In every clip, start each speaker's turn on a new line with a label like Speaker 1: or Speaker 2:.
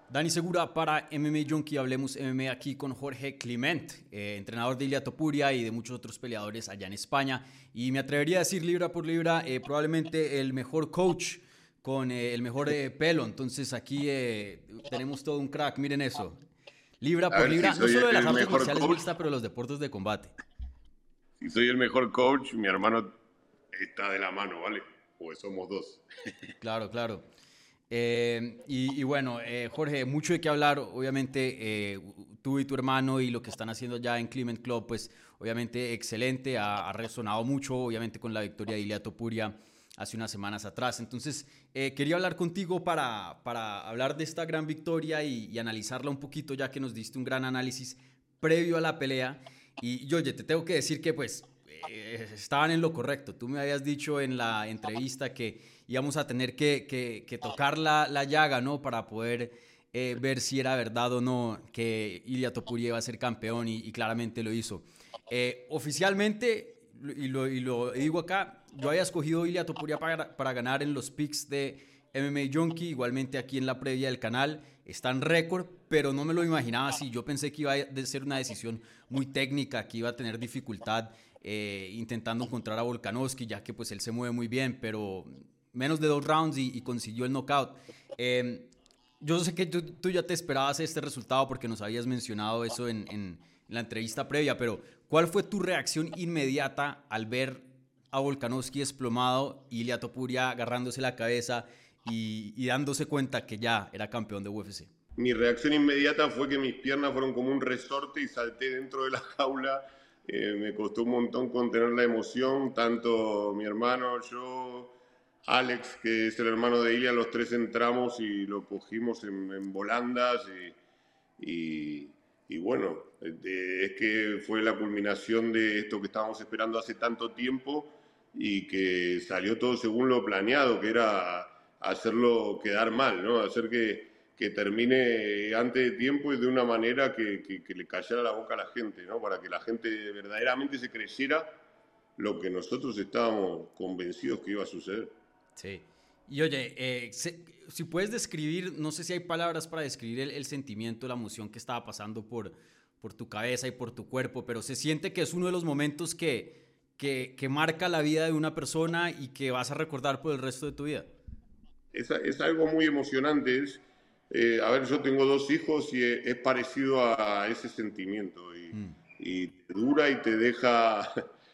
Speaker 1: Dani Segura para MMA Junkie, hablemos MMA aquí con Jorge Clement, entrenador de Ilia Topuria y de muchos otros peleadores allá en España. Y me atrevería a decir libra por libra, probablemente el mejor coach con el mejor pelo. Entonces aquí tenemos todo un crack, miren eso. Libra
Speaker 2: A
Speaker 1: por
Speaker 2: ver, si
Speaker 1: libra, no
Speaker 2: soy
Speaker 1: solo de las
Speaker 2: el
Speaker 1: artes
Speaker 2: mejor
Speaker 1: marciales
Speaker 2: coach,
Speaker 1: mixtas, pero de los deportes de combate.
Speaker 2: si soy el mejor coach, mi hermano está de la mano, ¿vale? Pues somos dos.
Speaker 1: Claro, claro. Y bueno, Jorge, mucho de qué hablar, obviamente, tú y tu hermano y lo que están haciendo ya en Clement Club, pues obviamente excelente, ha resonado mucho, obviamente con la victoria de Ilia Topuria hace unas semanas atrás. Entonces, quería hablar contigo para hablar de esta gran victoria y analizarla un poquito, ya que nos diste un gran análisis previo a la pelea. Y oye, te tengo que decir que pues estaban en lo correcto. Tú me habías dicho en la entrevista que íbamos a tener que tocar la llaga, ¿no? Para poder ver si era verdad o no que Ilia Topuria iba a ser campeón y claramente lo hizo. Oficialmente, y lo digo acá, yo había escogido Ilia Topuria para ganar en los picks de MMA Junkie, igualmente aquí en la previa del canal, está en récord, pero no me lo imaginaba así. Yo pensé que iba a ser una decisión muy técnica, que iba a tener dificultad intentando encontrar a Volkanovski, ya que pues él se mueve muy bien, pero menos de 2 rounds y consiguió el knockout. Yo sé que tú ya te esperabas este resultado porque nos habías mencionado eso en la entrevista previa, pero ¿cuál fue tu reacción inmediata al ver a Volkanovski desplomado y Ilia Topuria agarrándose la cabeza y dándose cuenta que ya era campeón de UFC?
Speaker 2: Mi reacción inmediata fue que mis piernas fueron como un resorte y salté dentro de la jaula. Me costó un montón contener la emoción, tanto mi hermano, yo, Alex, que es el hermano de Ilia, los tres entramos y lo cogimos en volandas y, y bueno, es que fue la culminación de esto que estábamos esperando hace tanto tiempo y que salió todo según lo planeado, que era hacerlo quedar mal, ¿no? Hacer que termine antes de tiempo y de una manera que le callara la boca a la gente, ¿no? Para que la gente verdaderamente se creyera lo que nosotros estábamos convencidos que iba a suceder.
Speaker 1: Sí. Y oye, si puedes describir, no sé si hay palabras para describir el sentimiento, la emoción que estaba pasando por tu cabeza y por tu cuerpo, pero se siente que es uno de los momentos que marca la vida de una persona y que vas a recordar por el resto de tu vida.
Speaker 2: Es algo muy emocionante. A ver, yo tengo dos hijos y es parecido a ese sentimiento.
Speaker 1: Mm.
Speaker 2: Y te dura y te deja,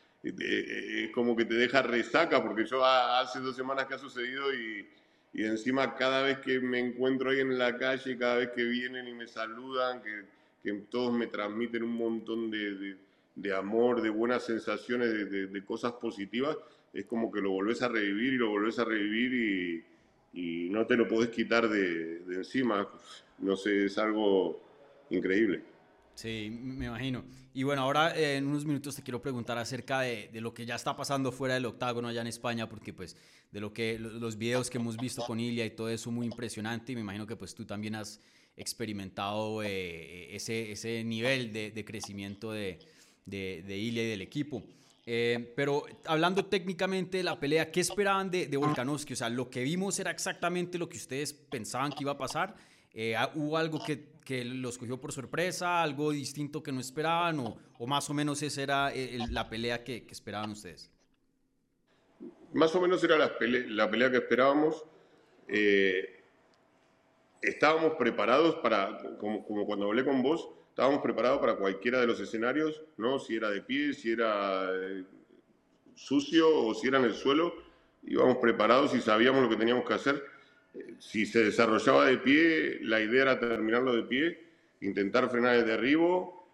Speaker 2: es como que te deja resaca, porque yo hace 2 semanas que ha sucedido y encima cada vez que me encuentro ahí en la calle, cada vez que vienen y me saludan, que todos me transmiten un montón de amor, de buenas sensaciones, de cosas positivas, es como que lo volvés a revivir y lo volvés a revivir y no te lo podés quitar de encima. No sé, es algo increíble.
Speaker 1: Sí, me imagino. Y bueno, ahora en unos minutos te quiero preguntar acerca de lo que ya está pasando fuera del octágono allá en España, porque pues de los videos que hemos visto con Ilia y todo eso muy impresionante y me imagino que pues tú también has experimentado ese nivel de crecimiento de Ilia y del equipo. Pero hablando técnicamente de la pelea, ¿qué esperaban de Volkanovski? O sea, lo que vimos era exactamente lo que ustedes pensaban que iba a pasar. ¿Hubo algo que los cogió por sorpresa, algo distinto que no esperaban o más o menos esa era la pelea que esperaban ustedes?
Speaker 2: Más o menos era la pelea que esperábamos. Eh, Estábamos preparados para, como cuando hablé con vos, estábamos preparados para cualquiera de los escenarios, ¿no? Si era de pie, si era sucio o si era en el suelo, íbamos preparados y sabíamos lo que teníamos que hacer. Si se desarrollaba de pie, la idea era terminarlo de pie, intentar frenar el derribo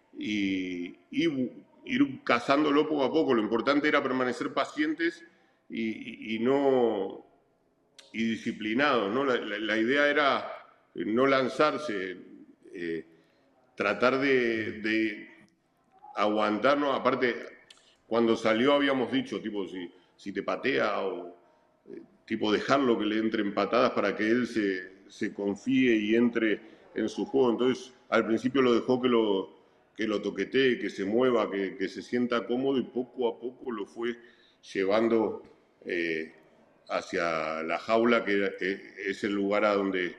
Speaker 2: y ir cazándolo poco a poco. Lo importante era permanecer pacientes y no y disciplinados, ¿no? La idea era no lanzarse, eh, tratar de aguantarnos. Aparte, cuando salió habíamos dicho, tipo, si te patea o tipo dejarlo que le entren patadas para que él se confíe y entre en su juego. Entonces, al principio lo dejó que lo toquetee, que se mueva, que se sienta cómodo y poco a poco lo fue llevando hacia la jaula, que es el lugar a donde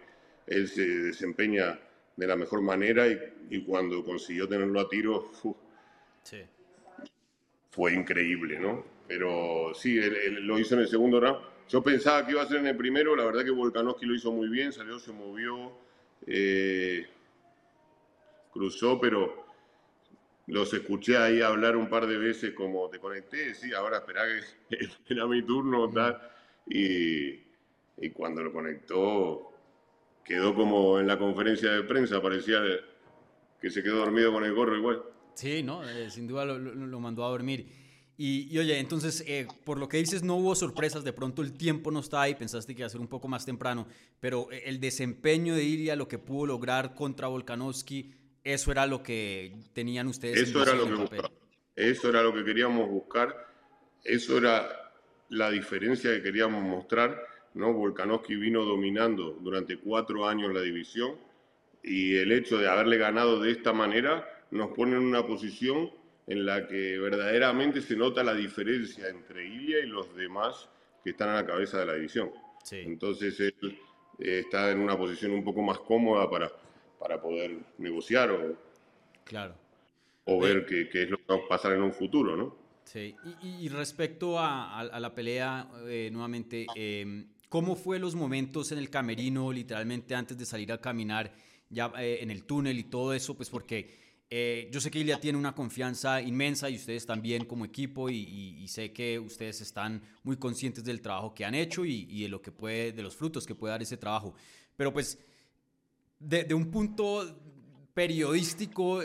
Speaker 2: él se desempeña de la mejor manera y cuando consiguió tenerlo a tiro,
Speaker 1: Sí.
Speaker 2: fue increíble, ¿no? Pero sí, él lo hizo en el segundo round. Yo pensaba que iba a ser en el primero, la verdad que Volkanovski lo hizo muy bien, salió, se movió, eh, cruzó, pero los escuché ahí hablar un par de veces como te conecté, sí, ahora esperá que era mi turno, tal. Y, y cuando lo conectó, quedó como en la conferencia de prensa, parecía que se quedó dormido con el gorro igual.
Speaker 1: Sí, ¿no? Sin duda lo mandó a dormir. Y oye, entonces, por lo que dices, no hubo sorpresas, de pronto el tiempo no está ahí, pensaste que iba a ser un poco más temprano, pero el desempeño de Ilia, lo que pudo lograr contra Volkanovski, eso era lo que tenían ustedes en
Speaker 2: Eso era
Speaker 1: visión
Speaker 2: lo
Speaker 1: en
Speaker 2: que
Speaker 1: papel.
Speaker 2: buscaba. Eso era lo que queríamos buscar. Eso era la diferencia que queríamos mostrar, ¿no? Volkanovski vino dominando durante 4 años la división y el hecho de haberle ganado de esta manera nos pone en una posición en la que verdaderamente se nota la diferencia entre Ilia y los demás que están a la cabeza de la división.
Speaker 1: Sí,
Speaker 2: Entonces él está en una posición un poco más cómoda para poder negociar
Speaker 1: claro.
Speaker 2: o
Speaker 1: Oye,
Speaker 2: ver qué es lo que va a pasar en un futuro, ¿no?
Speaker 1: sí, y respecto a la pelea, nuevamente, ¿cómo fue los momentos en el camerino, literalmente antes de salir a caminar, ya en el túnel y todo eso? Pues porque yo sé que Ilia tiene una confianza inmensa y ustedes también como equipo y sé que ustedes están muy conscientes del trabajo que han hecho y de lo que puede, de los frutos que puede dar ese trabajo. Pero pues de un punto periodístico,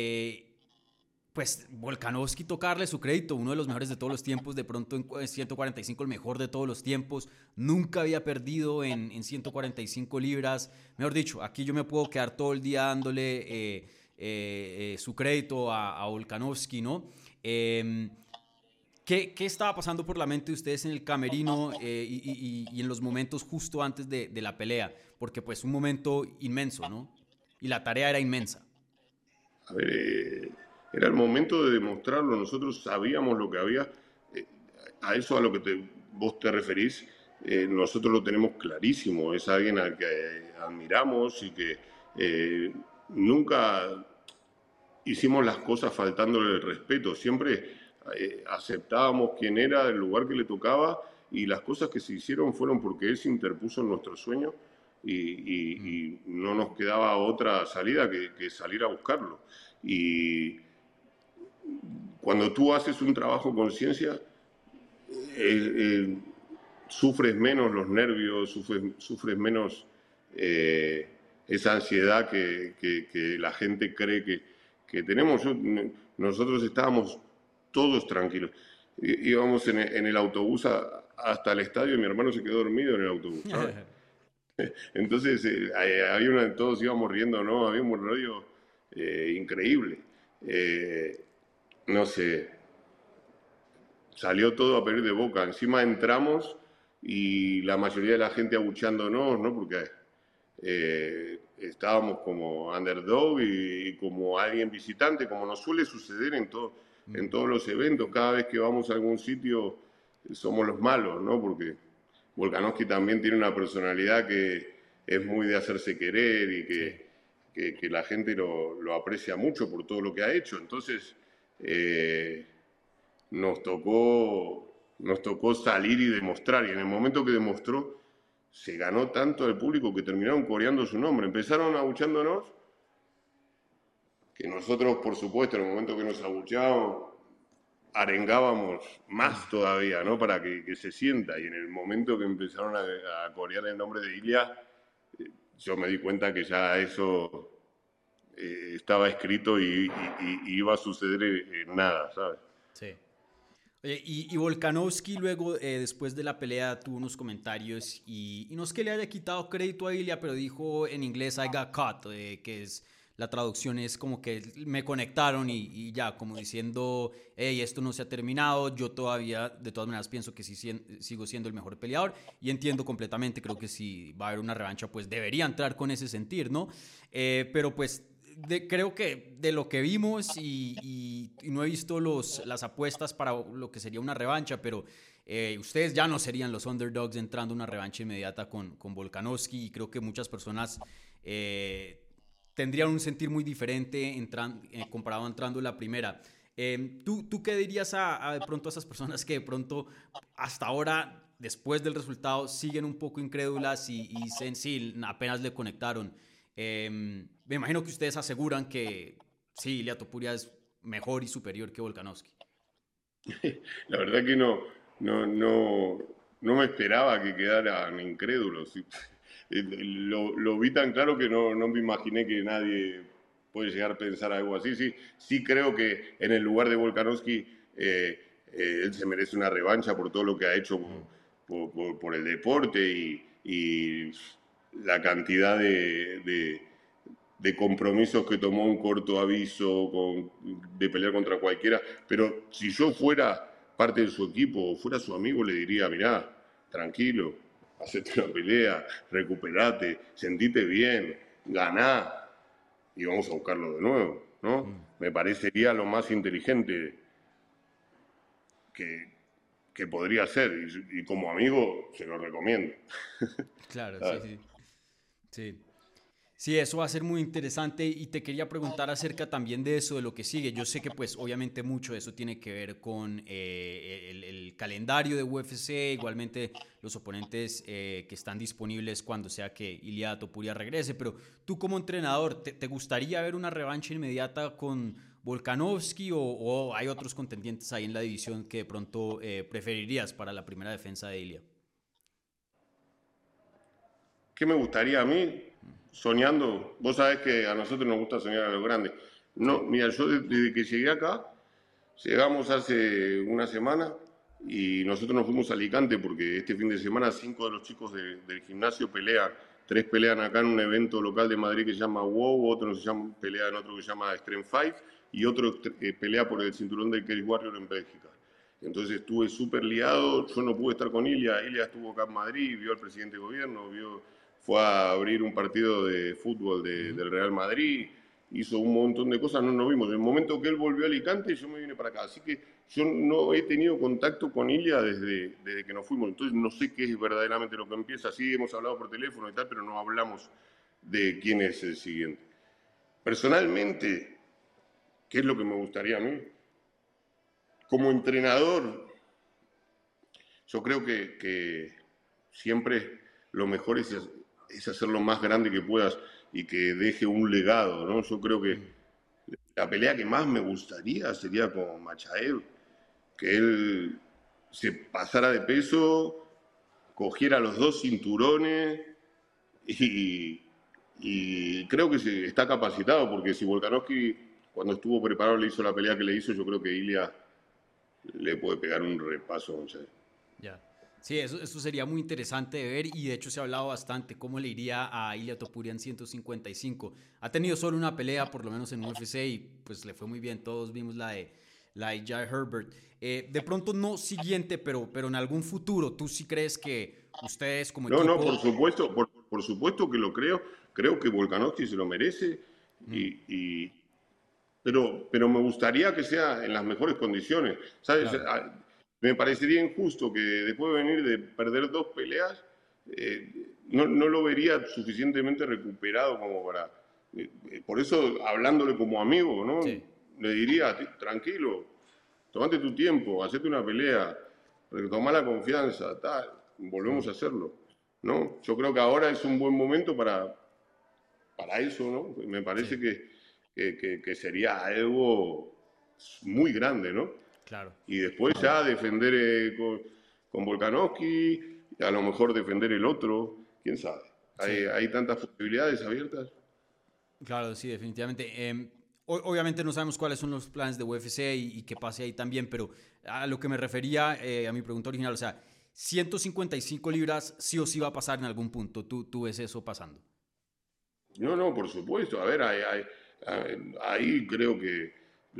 Speaker 1: pues Volkanovski tocarle su crédito, uno de los mejores de todos los tiempos, de pronto en 145 el mejor de todos los tiempos, nunca había perdido en 145 libras, mejor dicho, aquí yo me puedo quedar todo el día dándole su crédito a Volkanovski, ¿no? Eh, ¿qué estaba pasando por la mente de ustedes en el camerino y en los momentos justo antes de la pelea? Porque pues un momento inmenso, ¿no? Y la tarea era inmensa.
Speaker 2: A ver, era el momento de demostrarlo. Nosotros sabíamos lo que había. eh, a eso a lo que vos te referís, nosotros lo tenemos clarísimo. Es alguien al que admiramos y que nunca hicimos las cosas faltándole el respeto. Siempre aceptábamos quién era, el lugar que le tocaba y las cosas que se hicieron fueron porque él se interpuso en nuestro sueño
Speaker 1: Mm,
Speaker 2: y no nos quedaba otra salida que salir a buscarlo. Y cuando tú haces un trabajo con ciencia, eh, eh, sufres menos los nervios, sufres menos eh, esa ansiedad que la gente cree que tenemos. Nosotros estábamos todos tranquilos. Íbamos en el autobús hasta el estadio y mi hermano se quedó dormido en el autobús, ¿sabes? Entonces, había todos íbamos riendo, ¿no? Había un rollo increíble. Eh, no sé, salió todo a pedir de boca. Encima entramos y la mayoría de la gente abucheándonos, ¿no? Porque estábamos como underdog y como alguien visitante, como nos suele suceder en
Speaker 1: mm,
Speaker 2: todos los eventos. Cada vez que vamos a algún sitio somos los malos, ¿no? Porque Volkanovski también tiene una personalidad que es muy de hacerse querer y
Speaker 1: sí.
Speaker 2: que la gente lo aprecia mucho por todo lo que ha hecho. Entonces, eh, nos tocó salir y demostrar. Y en el momento que demostró, se ganó tanto al público que terminaron coreando su nombre. Empezaron abuchándonos, que nosotros, por supuesto, en el momento que nos abucheábamos, arengábamos
Speaker 1: Mm.
Speaker 2: más todavía, ¿no? Para que se sienta. Y en el momento que empezaron a corear el nombre de Ilia, yo me di cuenta que ya eso estaba escrito y iba a suceder en nada, ¿sabes?
Speaker 1: Sí. Oye, y Volkanovski luego, después de la pelea, tuvo unos comentarios y no es que le haya quitado crédito a Ilia, pero dijo en inglés I got caught, que es la traducción es como que me conectaron y ya, como diciendo, hey, esto no se ha terminado, yo todavía, de todas maneras, pienso que sí, sigo siendo el mejor peleador y entiendo completamente, creo que si va a haber una revancha, pues debería entrar con ese sentir, ¿no? Pero pues creo que de lo que vimos y no he visto las apuestas para lo que sería una revancha, pero Ustedes ya no serían los underdogs entrando a una revancha inmediata con Volkanovski, y creo que muchas personas tendrían un sentir muy diferente comparado a entrando en la primera. ¿Tú qué dirías de pronto a esas personas que de pronto hasta ahora, después del resultado, siguen un poco incrédulas y dicen, sí, apenas le conectaron? Me imagino que ustedes aseguran que sí, Ilia Topuria es mejor y superior que Volkanovski.
Speaker 2: La verdad que no me esperaba que quedaran incrédulos. Sí. Lo vi tan claro que no me imaginé que nadie puede llegar a pensar algo así. Sí, sí creo que en el lugar de Volkanovski él se merece una revancha por todo lo que ha hecho por el deporte y la cantidad de compromisos que tomó un corto aviso de pelear contra cualquiera. Pero si yo fuera parte de su equipo o fuera su amigo, le diría, mirá, tranquilo, hacete una pelea, recuperate, sentite bien, ganá y vamos a buscarlo de nuevo, ¿no? Me parecería lo más inteligente que podría ser, y como amigo se lo recomiendo.
Speaker 1: Claro, sí, sí. Sí. Sí, eso va a ser muy interesante, y te quería preguntar acerca también de eso, de lo que sigue. Yo sé que pues obviamente mucho de eso tiene que ver con el calendario de UFC, igualmente los oponentes que están disponibles cuando sea que Ilia Topuria regrese, pero tú como entrenador, ¿te gustaría ver una revancha inmediata con Volkanovski, o hay otros contendientes ahí en la división que de pronto preferirías para la primera defensa de Ilia?
Speaker 2: ¿Qué me gustaría a mí? Soñando, vos sabés que a nosotros nos gusta soñar a lo grande.
Speaker 1: Sí.
Speaker 2: No, mira, yo desde que llegué acá, llegamos hace una semana y nosotros nos fuimos a Alicante porque este fin de semana 5 de los chicos del gimnasio pelean. 3 pelean acá en un evento local de Madrid que se llama WOW, otro pelea en otro que se llama Strength Fight y otro pelea por el cinturón del Cage Warrior en Bélgica. Entonces estuve súper liado, yo no pude estar con Ilia, Ilia estuvo acá en Madrid, vio al presidente de gobierno, fue a abrir un partido de fútbol del Real Madrid, hizo un montón de cosas, no nos vimos. En el momento que él volvió a Alicante, yo me vine para acá. Así que yo no he tenido contacto con Ilia desde que nos fuimos. Entonces no sé qué es verdaderamente lo que empieza. Sí, hemos hablado por teléfono y tal, pero no hablamos de quién es el siguiente. Personalmente, ¿qué es lo que me gustaría a mí? Como entrenador, yo creo que siempre lo mejor es hacer lo más grande que puedas y que deje un legado, ¿no? Yo creo que la pelea que más me gustaría sería con Machaev, que él se pasara de peso, cogiera los 2 cinturones y, y creo que está capacitado, porque si Volkanovski cuando estuvo preparado le hizo la pelea que le hizo, yo creo que Ilia le puede pegar un repaso a Machaev.
Speaker 1: Ya. Sí, eso sería muy interesante de ver, y de hecho se ha hablado bastante cómo le iría a Ilia Topuria en 155. Ha tenido solo una pelea, por lo menos en UFC, y pues le fue muy bien. Todos vimos la de Jai Herbert. De pronto no siguiente, pero en algún futuro, ¿tú sí crees que ustedes como
Speaker 2: No,
Speaker 1: equipo...
Speaker 2: por supuesto, por supuesto que lo creo. Creo que Volkanovski se lo merece, y, pero me gustaría que sea en las mejores condiciones. ¿Sabes?
Speaker 1: Claro,
Speaker 2: Me parecería injusto que después de venir de perder 2 peleas, no lo vería suficientemente recuperado como para... por eso, hablándole como amigo, ¿no?
Speaker 1: sí,
Speaker 2: Le diría, tranquilo, tomate tu tiempo, hacete una pelea, retoma la confianza, tal, volvemos a hacerlo, ¿no? Yo creo que ahora es un buen momento para eso, ¿no? Me parece
Speaker 1: sí,
Speaker 2: que sería algo muy grande, ¿no?
Speaker 1: claro.
Speaker 2: Y después ya defender con Volkanovski, a lo mejor defender el otro, quién sabe.
Speaker 1: Sí,
Speaker 2: Hay tantas posibilidades abiertas.
Speaker 1: claro, sí, definitivamente. Obviamente no sabemos cuáles son los planes de UFC y qué pase ahí también, pero a lo que me refería, a mi pregunta original, o sea, 155 libras sí o sí va a pasar en algún punto. ¿Tú ves eso pasando?
Speaker 2: No, por supuesto. A ver, ahí creo que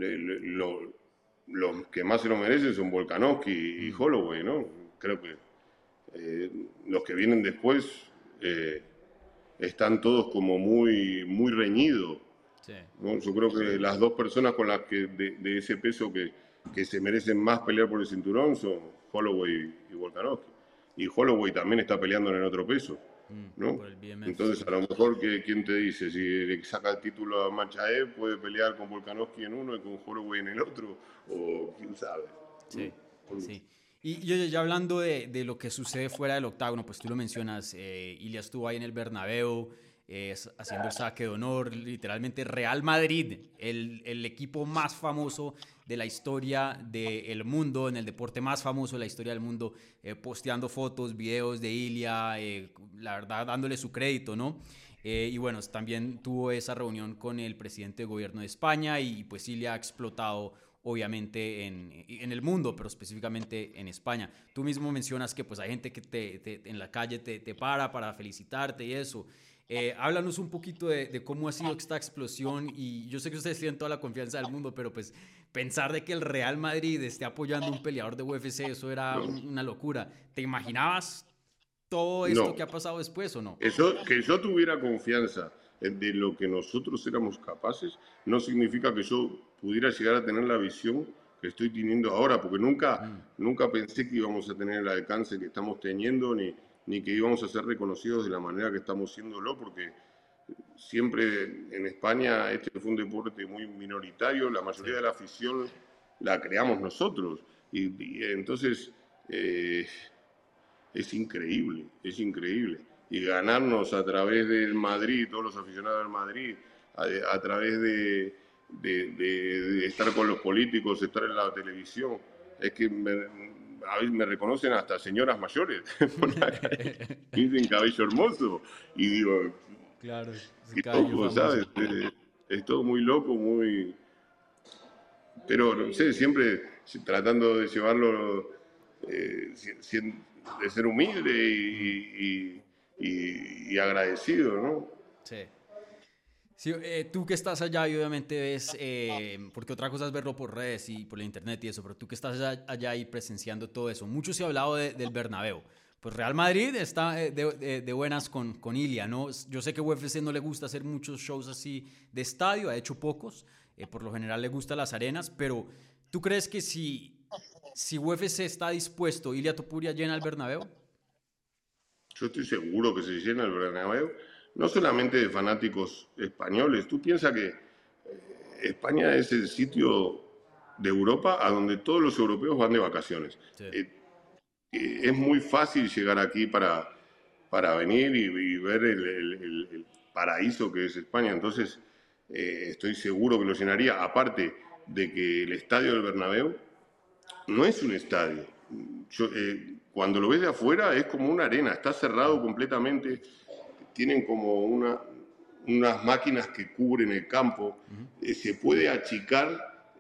Speaker 2: los que más se lo merecen son Volkanovski y Holloway, ¿no? Creo que los que vienen después eh, están todos como muy reñidos,
Speaker 1: Sí,
Speaker 2: ¿no? Yo creo que las 2 personas con las que de ese peso que se merecen más pelear por el cinturón son Holloway y Volkanovski. Y Holloway también está peleando en el otro peso, ¿no?
Speaker 1: Por el BMF.
Speaker 2: Entonces, a lo mejor, ¿quién te dice? Si le saca el título a Makhachev, puede pelear con Volkanovski en uno y con Holloway en el otro, o quién sabe.
Speaker 1: Sí, sí. Y yo ya hablando de lo que sucede fuera del octágono, pues tú lo mencionas, Ilia estuvo ahí en el Bernabéu, haciendo el saque de honor, literalmente Real Madrid, el equipo más famoso de la historia del mundo, en el deporte más famoso de la historia del mundo, posteando fotos, videos de Ilia, la verdad dándole su crédito, ¿no? Y bueno, también tuvo esa reunión con el presidente de gobierno de España y pues Ilia ha explotado obviamente en el mundo, pero específicamente en España. Tú mismo mencionas que pues hay gente que en la calle te para felicitarte y eso. Háblanos un poquito de cómo ha sido esta explosión y yo sé que ustedes tienen toda la confianza del mundo, pero pues pensar de que el Real Madrid esté apoyando a un peleador de UFC, eso era
Speaker 2: No,
Speaker 1: una locura. ¿Te imaginabas todo esto
Speaker 2: no.
Speaker 1: que ha pasado después o no?
Speaker 2: Que yo tuviera confianza de lo que nosotros éramos capaces, no significa que yo pudiera llegar a tener la visión que estoy teniendo ahora, porque nunca pensé que íbamos a tener el alcance que estamos teniendo, ni que íbamos a ser reconocidos de la manera que estamos siéndolo, porque siempre en España este fue un deporte muy minoritario, la
Speaker 1: Sí,
Speaker 2: mayoría de la afición la creamos nosotros, y entonces eh, es increíble, es increíble. Y ganarnos a través del Madrid, todos los aficionados del Madrid, a través de estar con los políticos, estar en la televisión, es que a veces me reconocen hasta señoras mayores por la calle, me dicen cabello hermoso, y digo,
Speaker 1: claro, ese
Speaker 2: qué
Speaker 1: cabello
Speaker 2: loco, ¿sabes?
Speaker 1: famoso.
Speaker 2: Es todo muy loco, muy... Pero, no sé, siempre tratando de llevarlo, de ser humilde
Speaker 1: Mm,
Speaker 2: y agradecido, ¿no?
Speaker 1: sí. Sí, tú que estás allá y obviamente ves, porque otra cosa es verlo por redes y por la internet y eso, pero tú que estás allá y presenciando todo eso, mucho se ha hablado del Bernabéu. Pues Real Madrid está de buenas con Ilia, ¿no? Yo sé que UFC no le gusta hacer muchos shows así de estadio, ha hecho pocos, por lo general le gustan las arenas, pero ¿tú crees que si UFC está dispuesto, Ilia Topuria llena el Bernabéu?
Speaker 2: Yo estoy seguro que se llena el Bernabéu, no solamente de fanáticos españoles. Tú piensas que España es el sitio de Europa a donde todos los europeos van de vacaciones.
Speaker 1: Sí,
Speaker 2: Eh, es muy fácil llegar aquí para venir y ver el paraíso que es España. Entonces, estoy seguro que lo llenaría. Aparte de que el estadio del Bernabéu no es un estadio. Cuando lo ves de afuera es como una arena, está cerrado completamente. Tienen como unas máquinas que cubren el campo. Se puede achicar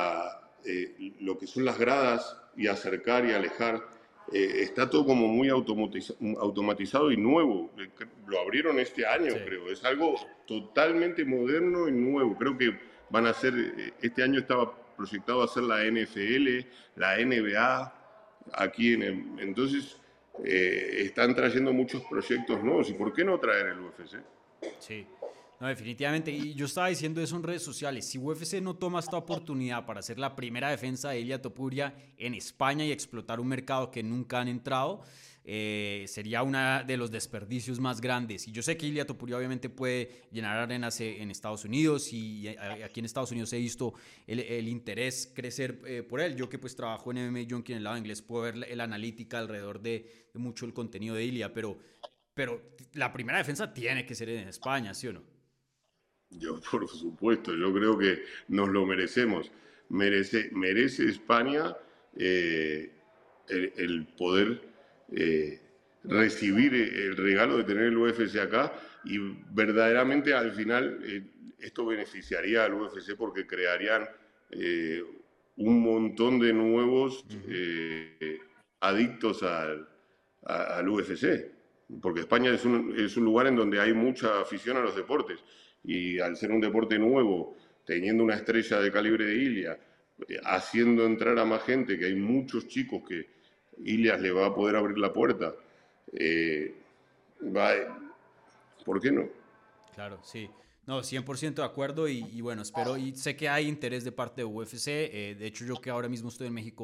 Speaker 2: lo que son las gradas y acercar y alejar. Está todo como muy automatizado y nuevo. Lo abrieron este año,
Speaker 1: sí.
Speaker 2: creo. Es algo totalmente moderno y nuevo. Creo que van a ser, este año estaba proyectado a hacer la NFL, la NBA, aquí entonces están trayendo muchos proyectos nuevos. ¿Y por qué no traer el UFC?
Speaker 1: Sí, no, definitivamente. Y yo estaba diciendo eso en redes sociales. Si UFC no toma esta oportunidad para hacer la primera defensa de Ilia Topuria en España y explotar un mercado que nunca han entrado, sería uno de los desperdicios más grandes. Y yo sé que Ilia Topuria obviamente puede llenar arenas en Estados Unidos y aquí en Estados Unidos he visto el interés crecer por él. Yo que pues trabajo en MMA Junkie en el lado inglés puedo ver la analítica alrededor de mucho el contenido de Ilia, pero la primera defensa tiene que ser en España, ¿sí o no?
Speaker 2: Yo, por supuesto, yo creo que nos lo merecemos. Merece España eh, el poder eh, recibir el regalo de tener el UFC acá y verdaderamente al final esto beneficiaría al UFC porque crearían eh, un montón de nuevos
Speaker 1: Ujú.
Speaker 2: adictos al UFC, porque España es un lugar en donde hay mucha afición a los deportes y al ser un deporte nuevo, teniendo una estrella de calibre de Ilia, haciendo entrar a más gente, que hay muchos chicos que Ilias le va a poder abrir la puerta, eh, va, ¿por qué no?
Speaker 1: Claro, sí. No, 100% de acuerdo y bueno, espero y sé que hay interés de parte de UFC. De hecho, yo que ahora mismo estoy en México,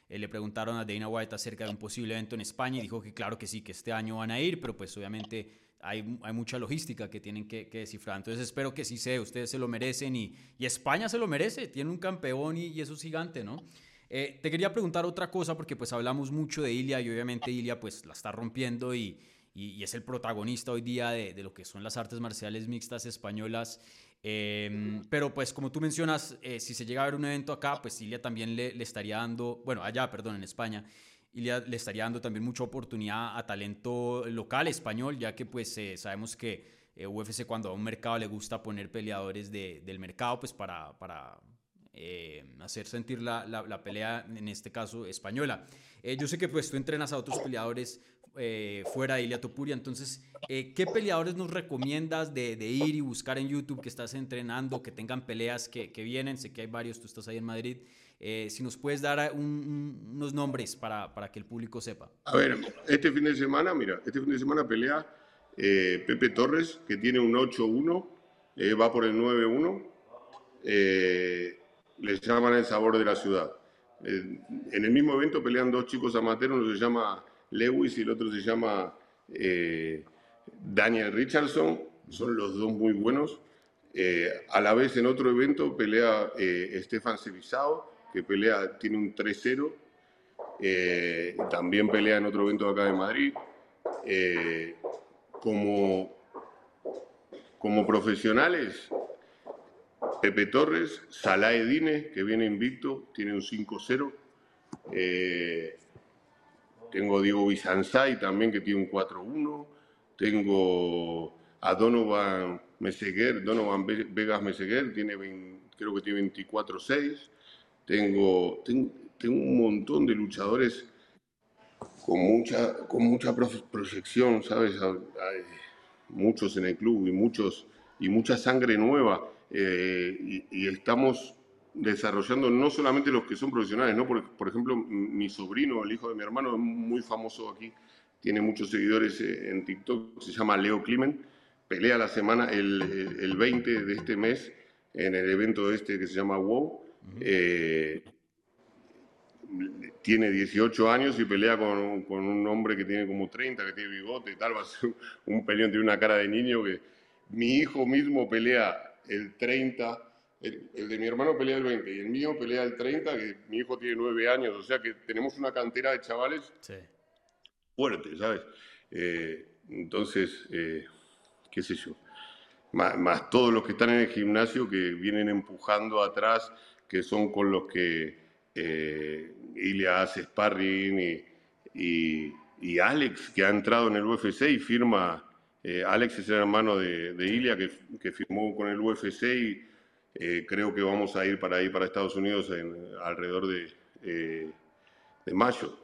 Speaker 1: le preguntaron a Dana White acerca de un posible evento en España y dijo que claro que sí, que este año van a ir, pero pues obviamente hay mucha logística que tienen que descifrar. Entonces espero que sí sea, ustedes se lo merecen y España se lo merece, tiene un campeón y eso es gigante, ¿no? Te quería preguntar otra cosa porque pues hablamos mucho de Ilia y obviamente Ilia pues la está rompiendo y es el protagonista hoy día de lo que son las artes marciales mixtas españolas. Pero pues como tú mencionas, si se llega a ver un evento acá, pues Ilia también le estaría dando, bueno, allá, perdón, en España, Ilia le estaría dando también mucha oportunidad a talento local español, ya que pues sabemos que UFC cuando a un mercado le gusta poner peleadores del mercado, pues para hacer sentir la pelea, en este caso española. Yo sé que pues tú entrenas a otros peleadores fuera de Ilia Topuria, entonces, ¿qué peleadores nos recomiendas de ir y buscar en YouTube que estás entrenando, que tengan peleas que vienen? Sé que hay varios, tú estás ahí en Madrid. Si nos puedes dar unos nombres para que el público sepa.
Speaker 2: A ver, este fin de semana, mira, este fin de semana pelea Pepe Torres, que tiene un 8-1, va por el 9-1. Les llaman el sabor de la ciudad. En el mismo evento pelean dos chicos amateurs, uno se llama Lewis y el otro se llama Daniel Richardson, son los dos muy buenos. A la vez en otro evento pelea Stefan Cebisao, que tiene un 3-0. También pelea en otro evento acá de Madrid. Como, como profesionales, Pepe Torres, Salah Edine, que viene invicto, tiene un 5-0. Tengo Diego Bizanzai también, que tiene un 4-1. Tengo a Donovan Vegas Meseguer, creo que tiene 24-6. Tengo un montón de luchadores con mucha proyección, ¿sabes? Hay muchos en el club y mucha sangre nueva. Y estamos desarrollando no solamente los que son profesionales, ¿no? Por ejemplo, mi sobrino, el hijo de mi hermano, es muy famoso aquí, tiene muchos seguidores en TikTok, se llama Leo Climent, pelea la semana, el 20 de este mes, en el evento este que se llama WOW. Tiene 18 años y pelea con un hombre que tiene como 30, que tiene bigote y tal, va a ser un peleón, tiene una cara de niño que mi hijo mismo pelea el 30, el de mi hermano pelea el 20 y el mío pelea el 30, que mi hijo tiene 9 años, o sea que tenemos una cantera de chavales
Speaker 1: Sí.
Speaker 2: fuerte, ¿sabes? Entonces, qué sé yo, más todos los que están en el gimnasio que vienen empujando atrás, que son con los que Ilia hace sparring y Alex, que ha entrado en el UFC y firma. Alex es el hermano de Ilia que firmó con el UFC y creo que vamos a ir para ahí, para Estados Unidos, alrededor de mayo.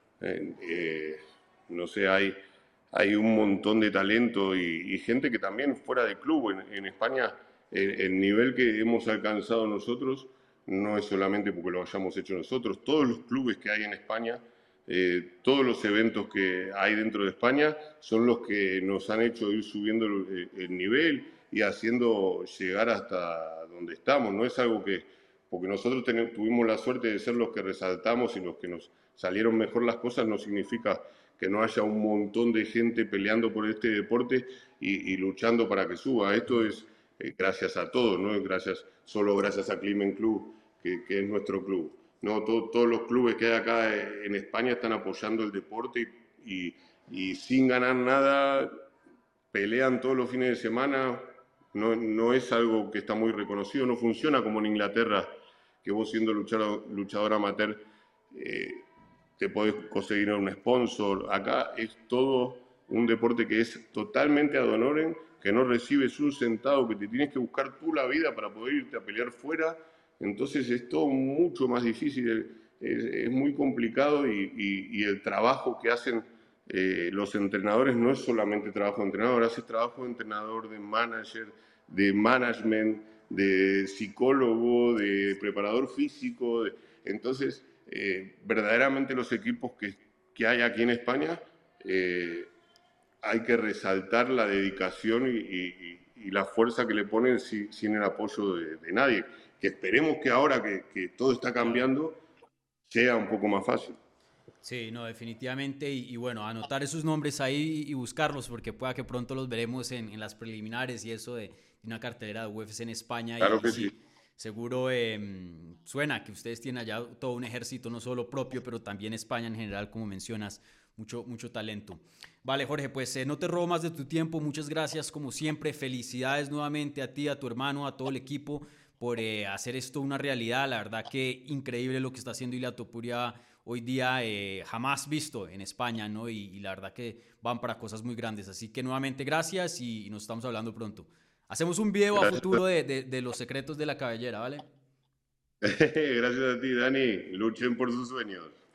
Speaker 2: No sé, hay un montón de talento y gente que también fuera del club. En España, el nivel que hemos alcanzado nosotros no es solamente porque lo hayamos hecho nosotros. Todos los clubes que hay en España, todos los eventos que hay dentro de España son los que nos han hecho ir subiendo el nivel y haciendo llegar hasta donde estamos. No es algo que, porque nosotros tuvimos la suerte de ser los que resaltamos y los que nos salieron mejor las cosas, no significa que no haya un montón de gente peleando por este deporte y luchando para que suba. Esto es gracias a todos, no es solo gracias a Climen Club, que es nuestro club. No, todos los clubes que hay acá en España están apoyando el deporte y sin ganar nada pelean todos los fines de semana. No es algo que está muy reconocido, no funciona como en Inglaterra, que vos siendo luchador amateur te podés conseguir un sponsor. Acá es todo un deporte que es totalmente ad honorem, que no recibes un centavo, que te tienes que buscar tú la vida para poder irte a pelear fuera. Entonces es todo mucho más difícil, es muy complicado y el trabajo que hacen los entrenadores no es solamente trabajo de entrenador, haces trabajo de entrenador, de manager, de management, de psicólogo, de preparador físico. Entonces, verdaderamente los equipos que hay aquí en España, hay que resaltar la dedicación y la fuerza que le ponen sin el apoyo de nadie. Que esperemos que ahora que todo está cambiando, sea un poco más fácil.
Speaker 1: Sí, no, definitivamente. Y bueno, anotar esos nombres ahí y buscarlos, porque pueda que pronto los veremos en las preliminares y eso de una cartelera de UFC en España.
Speaker 2: Claro
Speaker 1: Y
Speaker 2: que sí.
Speaker 1: sí, seguro suena que ustedes tienen allá todo un ejército, no solo propio, pero también España en general, como mencionas, mucho, mucho talento. Vale, Jorge, pues no te robo más de tu tiempo. Muchas gracias, como siempre. Felicidades nuevamente a ti, a tu hermano, a todo el equipo por hacer esto una realidad. La verdad que increíble lo que está haciendo Ilia Topuria hoy día, jamás visto en España, ¿no? Y la verdad que van para cosas muy grandes. Así que nuevamente gracias y nos estamos hablando pronto. Hacemos un video a
Speaker 2: Gracias,
Speaker 1: futuro de los secretos de la cabellera, ¿vale?
Speaker 2: gracias a ti, Dani. Luchen por sus sueños.